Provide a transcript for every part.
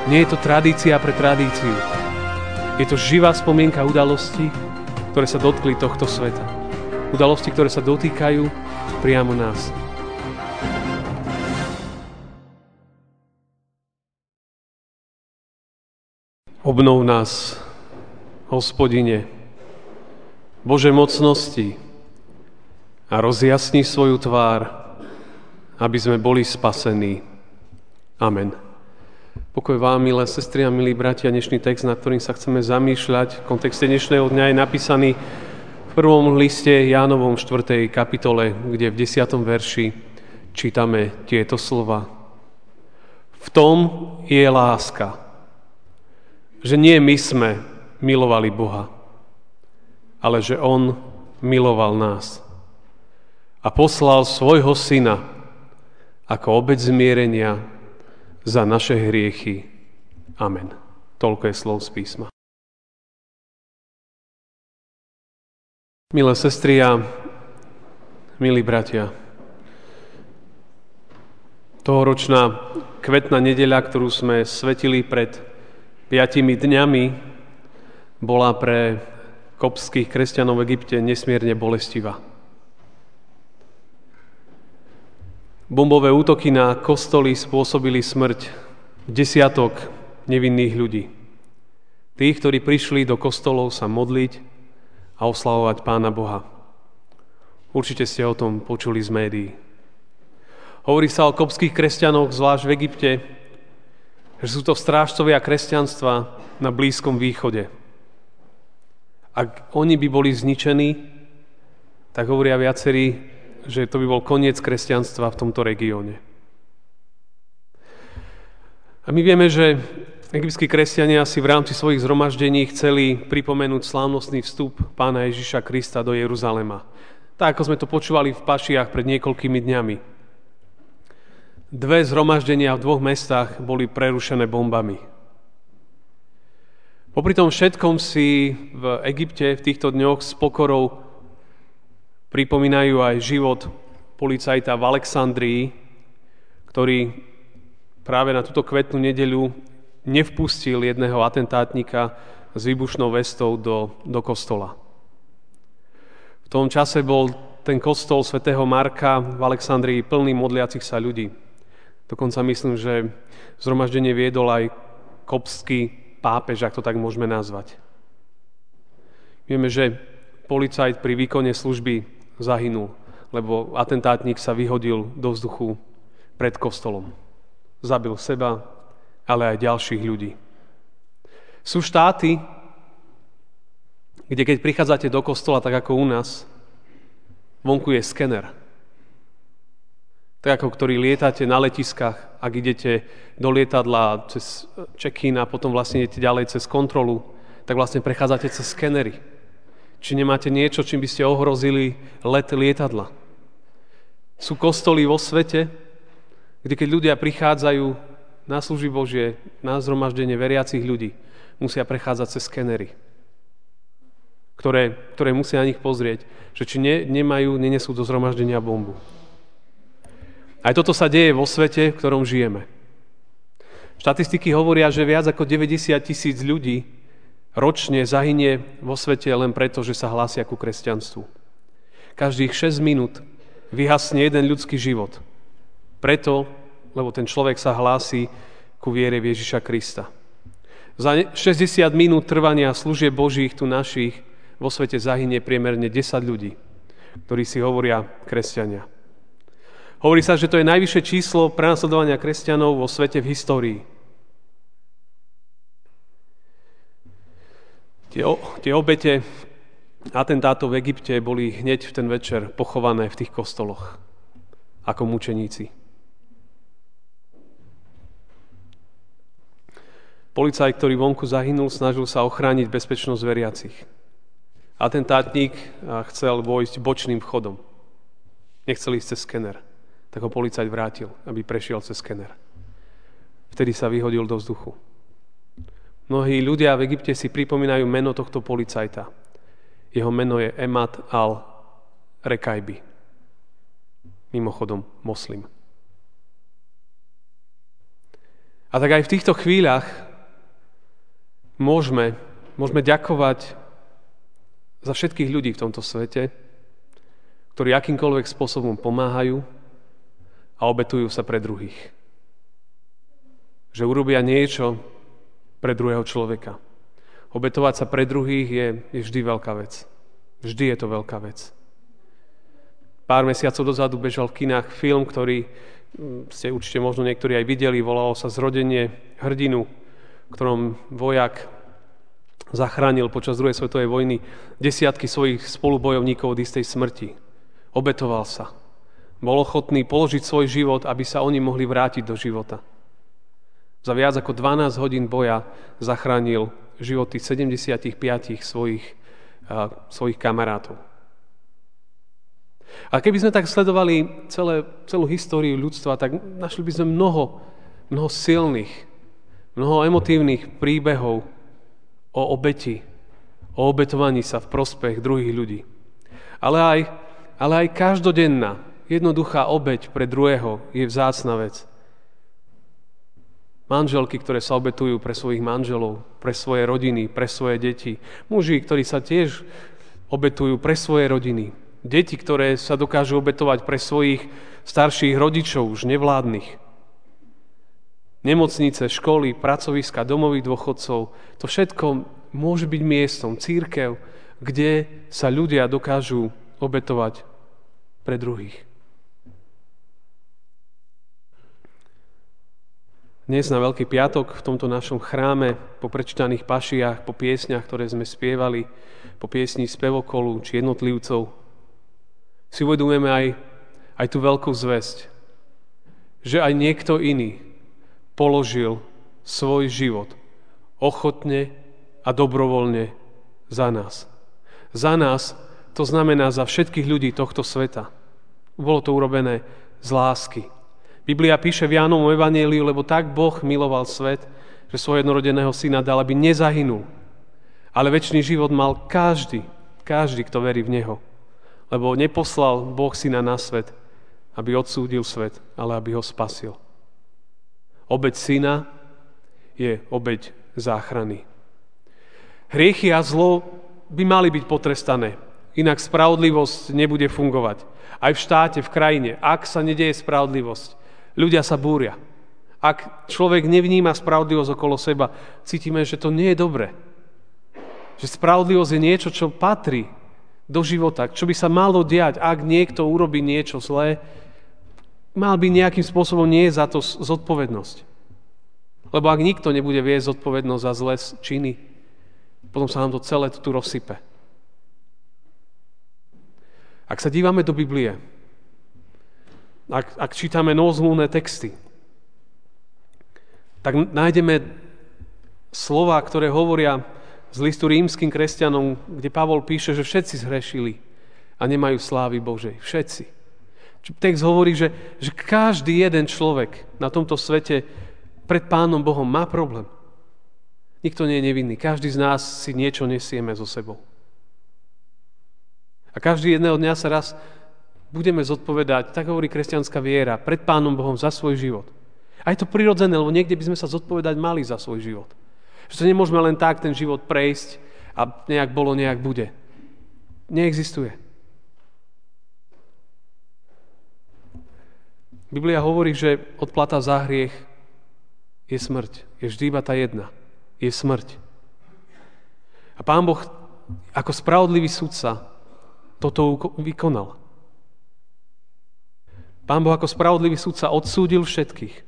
Nie je to tradícia pre tradíciu. Je to živá spomienka udalostí, ktoré sa dotkli tohto sveta. Udalosti, ktoré sa dotýkajú priamo nás. Obnov nás, Hospodine, Bože mocnosti, a rozjasni svoju tvár, aby sme boli spasení. Amen. Pokoj vám, milé sestry a milí bratia, dnešný text, nad ktorým sa chceme zamýšľať v kontexte dnešného dňa, je napísaný v prvom liste Jánovom 4. kapitole, kde v 10. verši čítame tieto slova. V tom je láska, že nie my sme milovali Boha, ale že On miloval nás a poslal svojho Syna ako obeť zmierenia za naše hriechy. Amen. Toľko je slov z písma. Milé sestry a milí bratia, tohoročná kvetná nedeľa, ktorú sme svetili pred 5 dňami, bola pre koptských kresťanov v Egypte nesmierne bolestivá. Bombové útoky na kostoly spôsobili smrť desiatok nevinných ľudí. Tých, ktorí prišli do kostolov sa modliť a oslavovať Pána Boha. Určite ste o tom počuli z médií. Hovorí sa o koptských kresťanoch, zvlášť v Egypte, že sú to strážcovia kresťanstva na Blízkom východe. Ak oni by boli zničení, tak hovoria viacerí, že to by bol koniec kresťanstva v tomto regióne. A my vieme, že egyptskí kresťania si v rámci svojich zhromaždení chceli pripomenúť slávnostný vstup Pána Ježiša Krista do Jeruzalema. Tak, ako sme to počúvali v Pašiach pred niekoľkými dňami. 2 zhromaždenia v 2 mestách boli prerušené bombami. Popri tom všetkom si v Egypte v týchto dňoch s pokorou pripomínajú aj život policajta v Alexandrii, ktorý práve na túto kvetnú nedeľu nevpustil jedného atentátnika s výbušnou vestou do kostola. V tom čase bol ten kostol svätého Marka v Alexandrii plný modliacich sa ľudí. Dokonca myslím, že zhromaždenie viedol aj koptský pápež, ak to tak môžeme nazvať. Vieme, že policajt pri výkone služby zahynul, lebo atentátnik sa vyhodil do vzduchu pred kostolom. Zabil seba, ale aj ďalších ľudí. Sú štáty, kde keď prichádzate do kostola, tak ako u nás, vonku je skener. Tak ako ktorý lietate na letiskách, ak idete do lietadla cez check-in a potom vlastne idete ďalej cez kontrolu, tak vlastne prechádzate cez skenery. Či nemáte niečo, čím by ste ohrozili let lietadla. Sú kostoly vo svete, kde keď ľudia prichádzajú na služby Božie, na zhromaždenie veriacich ľudí, musia prechádzať cez skenery, ktoré musia na nich pozrieť, že či nenesú do zhromaždenia bombu. Aj toto sa deje vo svete, v ktorom žijeme. Štatistiky hovoria, že viac ako 90,000 ľudí ročne zahynie vo svete len preto, že sa hlásia ku kresťanstvu. Každých 6 minút vyhasne jeden ľudský život. Preto, lebo ten človek sa hlási ku viere v Ježiša Krista. Za 60 minút trvania služieb Božích tu našich vo svete zahynie priemerne 10 ľudí, ktorí si hovoria kresťania. Hovorí sa, že to je najvyššie číslo prenasledovania kresťanov vo svete v histórii. Tie obete atentátov v Egypte boli hneď v ten večer pochované v tých kostoloch ako mučeníci. Policajt, ktorý vonku zahynul, snažil sa ochrániť bezpečnosť veriacich. Atentátnik chcel vojsť bočným vchodom. Nechcel ísť cez skener. Tak ho policajt vrátil, aby prešiel cez skener. Vtedy sa vyhodil do vzduchu. Mnohí ľudia v Egypte si pripomínajú meno tohto policajta. Jeho meno je Emad al-Rekajbi. Mimochodom, moslim. A tak aj v týchto chvíľach môžeme ďakovať za všetkých ľudí v tomto svete, ktorí akýmkoľvek spôsobom pomáhajú a obetujú sa pre druhých. Že urobia niečo pre druhého človeka. Obetovať sa pre druhých je vždy veľká vec. Vždy je to veľká vec. Pár mesiacov dozadu bežal v kinách film, ktorý ste určite možno niektorí aj videli, volalo sa Zrodenie hrdinu, v ktorom vojak zachránil počas druhej svetovej vojny desiatky svojich spolubojovníkov od istej smrti. Obetoval sa. Bol ochotný položiť svoj život, aby sa oni mohli vrátiť do života. Za viac ako 12 hodín boja zachránil životy 75 svojich kamarátov. A keby sme tak sledovali celú históriu ľudstva, tak našli by sme mnoho silných, mnoho emotívnych príbehov o obeti, o obetovaní sa v prospech druhých ľudí. Ale aj každodenná, jednoduchá obeť pre druhého je vzácna vec. Manželky, ktoré sa obetujú pre svojich manželov, pre svoje rodiny, pre svoje deti. Muži, ktorí sa tiež obetujú pre svoje rodiny. Deti, ktoré sa dokážu obetovať pre svojich starších rodičov, už nevládnych. Nemocnice, školy, pracoviska, domovy dôchodcov. To všetko môže byť miestom, cirkev, kde sa ľudia dokážu obetovať pre druhých. Dnes na Veľký piatok v tomto našom chráme po prečítaných pašiach, po piesňach, ktoré sme spievali, po piesni spevokolu či jednotlivcov, si uvedomujeme aj tú veľkú zvesť, že aj niekto iný položil svoj život ochotne a dobrovoľne za nás. Za nás, to znamená za všetkých ľudí tohto sveta. Bolo to urobené z lásky. Biblia píše v Jánovom evanjeliu, lebo tak Boh miloval svet, že svojho jednorodeného syna dal, aby nezahynul. Ale večný život mal každý, kto verí v Neho. Lebo neposlal Boh syna na svet, aby odsúdil svet, ale aby ho spasil. Obeť syna je obeť záchrany. Hriechy a zlo by mali byť potrestané, inak spravodlivosť nebude fungovať. Aj v štáte, v krajine, ak sa nedeje spravodlivosť, ľudia sa búria. Ak človek nevníma spravodlivosť okolo seba, cítime, že to nie je dobré. Že spravodlivosť je niečo, čo patrí do života, čo by sa malo diať, ak niekto urobí niečo zlé, mal by nejakým spôsobom nie za to zodpovednosť. Lebo ak nikto nebude viesť zodpovednosť za zlé činy, potom sa nám to celé tu rozsype. Ak sa dívame do Biblie, ak čítame novozmluvné texty, tak nájdeme slová, ktoré hovoria z listu rímskym kresťanom, kde Pavol píše, že všetci zhrešili a nemajú slávy Božej. Všetci. Text hovorí, že každý jeden človek na tomto svete pred Pánom Bohom má problém. Nikto nie je nevinný. Každý z nás si niečo nesieme so sebou. A každý jedného dňa sa raz budeme zodpovedať, tak hovorí kresťanská viera, pred Pánom Bohom za svoj život. A je to prirodzené, lebo niekde by sme sa zodpovedať mali za svoj život. Že to nemôžeme len tak ten život prejsť a nejak bolo, nejak bude. Neexistuje. Biblia hovorí, že odplata za hriech je smrť. Je vždy iba tá jedna. Je smrť. A Pán Boh ako spravodlivý sudca toto vykonal. Pán Boh ako spravodlivý sudca odsúdil všetkých.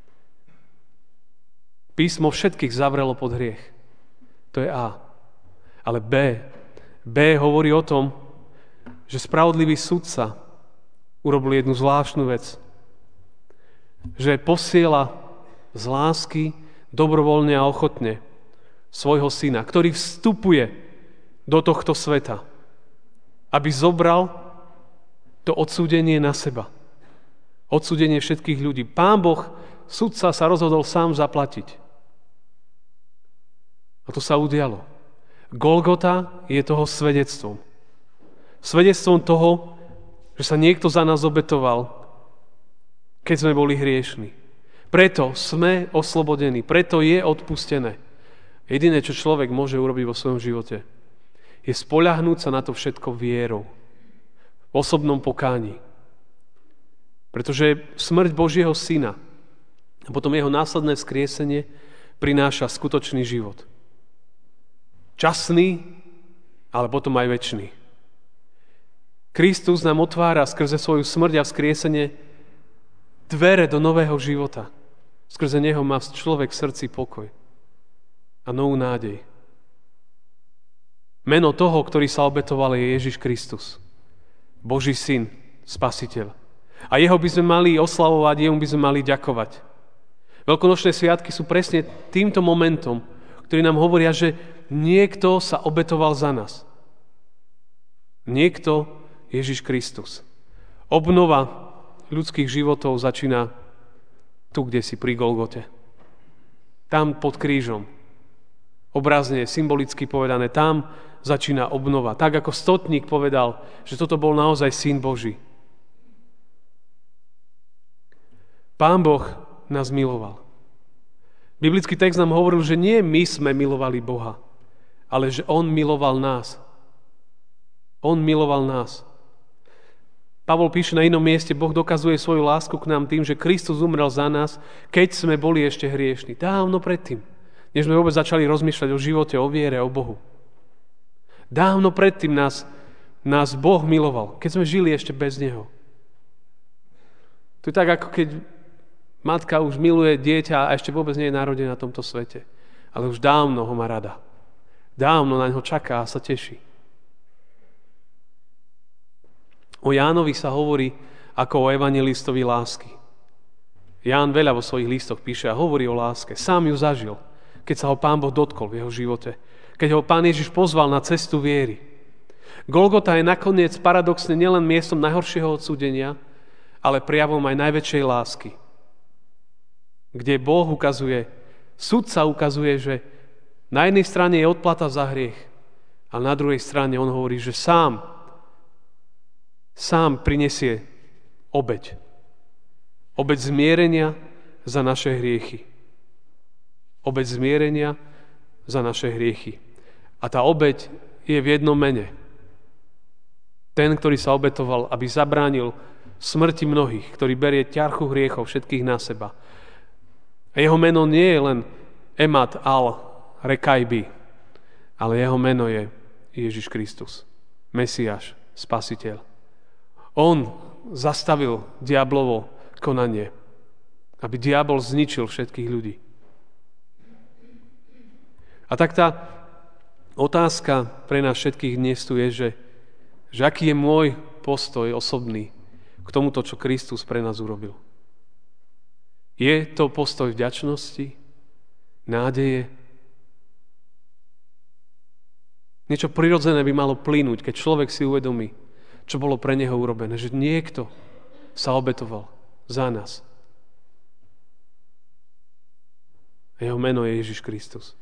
Písmo všetkých zavrelo pod hriech. To je A. Ale B hovorí o tom, že spravodlivý sudca urobil jednu zvláštnu vec. Že posiela z lásky dobrovoľne a ochotne svojho syna, ktorý vstupuje do tohto sveta, aby zobral to odsúdenie na seba. Odsúdenie všetkých ľudí. Pán Boh, sudca, sa rozhodol sám zaplatiť. A to sa udialo. Golgota je toho svedectvom. Svedectvom toho, že sa niekto za nás obetoval, keď sme boli hriešni. Preto sme oslobodení, preto je odpustené. Jediné, čo človek môže urobiť vo svojom živote, je spoľahnúť sa na to všetko vierou, v osobnom pokáni. Pretože smrť Božieho Syna a potom jeho následné vzkriesenie prináša skutočný život. Časný, ale potom aj večný. Kristus nám otvára skrze svoju smrť a vzkriesenie dvere do nového života. Skrze neho má človek v srdci pokoj a novú nádej. Meno toho, ktorý sa obetoval, je Ježiš Kristus. Boží Syn, Spasiteľ. A jeho by sme mali oslavovať, jemu by sme mali ďakovať. Veľkonočné sviatky sú presne týmto momentom, ktorý nám hovoria, že niekto sa obetoval za nás. Niekto, Ježiš Kristus. Obnova ľudských životov začína tu, kde si pri Golgote. Tam pod krížom. Obrazne, symbolicky povedané, tam začína obnova. Tak ako stotník povedal, že toto bol naozaj Syn Boží. Pán Boh nás miloval. Biblický text nám hovoril, že nie my sme milovali Boha, ale že On miloval nás. On miloval nás. Pavol píše na inom mieste, Boh dokazuje svoju lásku k nám tým, že Kristus umrel za nás, keď sme boli ešte hriešni. Dávno predtým, než sme vôbec začali rozmýšľať o živote, o viere, o Bohu. Dávno predtým nás Boh miloval, keď sme žili ešte bez Neho. To je tak, ako keď matka už miluje dieťa a ešte vôbec nie je narodené na tomto svete. Ale už dávno ho má rada. Dávno na ňo čaká a sa teší. O Jánovi sa hovorí ako o evanjelistovi lásky. Ján veľa vo svojich listoch píše a hovorí o láske. Sám ju zažil, keď sa ho Pán Boh dotkol v jeho živote. Keď ho Pán Ježiš pozval na cestu viery. Golgota je nakoniec paradoxne nielen miestom najhoršieho odsúdenia, ale prejavom aj najväčšej lásky. Kde Boh ukazuje, sudca ukazuje, že na jednej strane je odplata za hriech, a na druhej strane on hovorí, že sám prinesie obeť. Obeť zmierenia za naše hriechy. Obeť zmierenia za naše hriechy. A tá obeť je v jednom mene. Ten, ktorý sa obetoval, aby zabránil smrti mnohých, ktorý berie ťarchu hriechov všetkých na seba. A jeho meno nie je len Emad al-Rekajbi, ale jeho meno je Ježiš Kristus, Mesiáš, Spasiteľ. On zastavil diablovo konanie, aby diabol zničil všetkých ľudí. A tak tá otázka pre nás všetkých dnes tu je, že aký je môj postoj osobný k tomuto, čo Kristus pre nás urobil. Je to postoj vďačnosti, nádeje? Niečo prirodzené by malo plynúť, keď človek si uvedomí, čo bolo pre neho urobené, že niekto sa obetoval za nás. A jeho meno je Ježiš Kristus.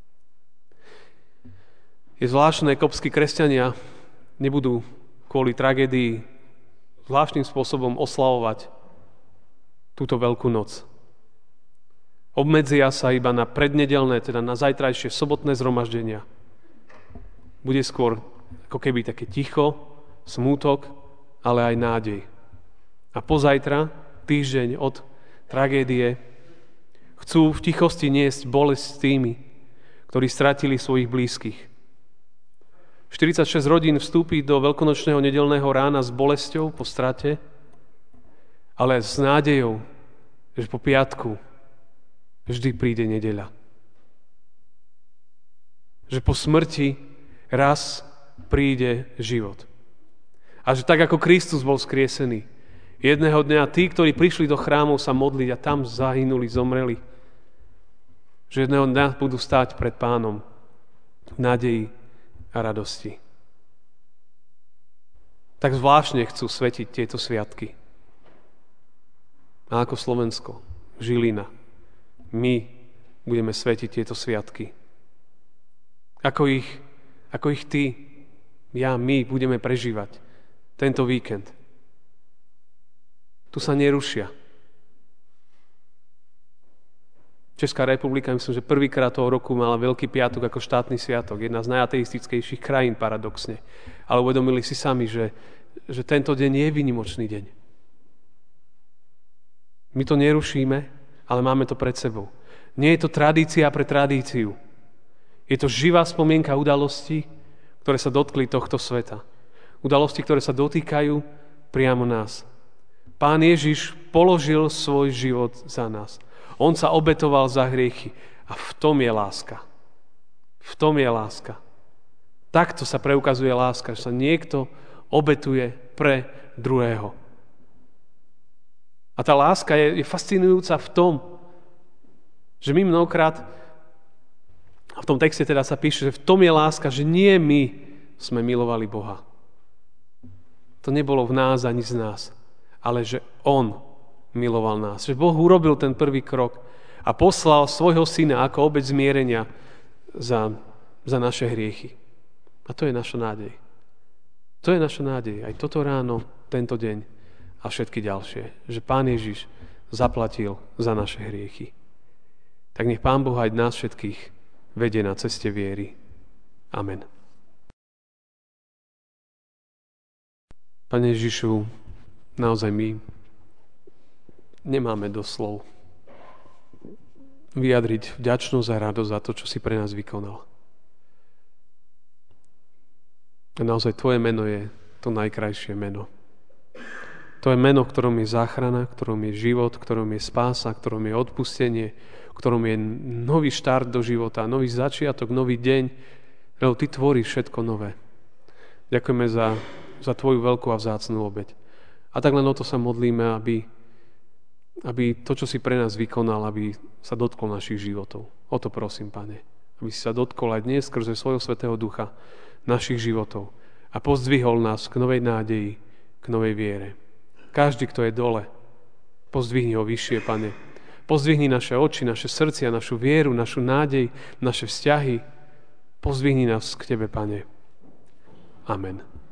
Je zvláštne, koptskí kresťania nebudú kvôli tragédii zvláštnym spôsobom oslavovať túto veľkú noc. Obmedzia sa iba na prednedelné, teda na zajtrajšie sobotné zhromaždenia. Bude skôr ako keby také ticho, smútok, ale aj nádej. A pozajtra, týždeň od tragédie, chcú v tichosti niesť bolesť s tými, ktorí stratili svojich blízkych. 46 rodín vstúpi do veľkonočného nedeľného rána s bolesťou po strate, ale s nádejou, že po piatku vždy príde nedeľa. Že po smrti raz príde život. A že tak ako Kristus bol skriesený, jedného dňa tí, ktorí prišli do chrámov sa modliť a tam zahynuli, zomreli, že jedného dňa budú stáť pred Pánom v nádeji a radosti. Tak zvláštne chcú svetiť tieto sviatky. A ako Slovensko, Žilina, my budeme svetiť tieto sviatky. Ako ich ty, my budeme prežívať tento víkend. Tu sa nerušia. Česká republika, myslím, že prvýkrát toho roku mala Veľký piatok ako štátny sviatok. Jedna z najateistickejších krajín, paradoxne. Ale uvedomili si sami, že tento deň je výnimočný deň. My to nerušíme, ale máme to pred sebou. Nie je to tradícia pre tradíciu. Je to živá spomienka udalostí, ktoré sa dotkli tohto sveta. Udalosti, ktoré sa dotýkajú priamo nás. Pán Ježiš položil svoj život za nás. On sa obetoval za hriechy. A v tom je láska. V tom je láska. Takto sa preukazuje láska, že sa niekto obetuje pre druhého. A tá láska je fascinujúca v tom, že my mnohokrát, a v tom texte teda sa píše, že v tom je láska, že nie my sme milovali Boha. To nebolo v nás ani z nás, ale že On miloval nás. Že Boh urobil ten prvý krok a poslal svojho syna ako obeť zmierenia za naše hriechy. A to je naša nádej. To je naša nádej. Aj toto ráno, tento deň a všetky ďalšie. Že Pán Ježiš zaplatil za naše hriechy. Tak nech Pán Boh aj nás všetkých vedie na ceste viery. Amen. Pane Ježišu, naozaj my nemáme doslov vyjadriť vďačnosť a radosť za to, čo si pre nás vykonal. A naozaj Tvoje meno je to najkrajšie meno. To je meno, v ktorom je záchrana, v ktorom je život, v ktorom je spása, v ktorom je odpustenie, v ktorom je nový štart do života, nový začiatok, nový deň, lebo Ty tvoríš všetko nové. Ďakujeme za Tvoju veľkú a vzácnu obeť. A tak len o to sa modlíme, aby to, čo si pre nás vykonal, aby sa dotklo našich životov. O to prosím, Pane. Aby si sa dotkol aj dnes skrze svojho Svätého Ducha našich životov a pozdvihol nás k novej nádeji, k novej viere. Každý, kto je dole, pozdvihni ho vyššie, Pane. Pozdvihni naše oči, naše srdcia, našu vieru, našu nádej, naše vzťahy. Pozdvihni nás k Tebe, Pane. Amen.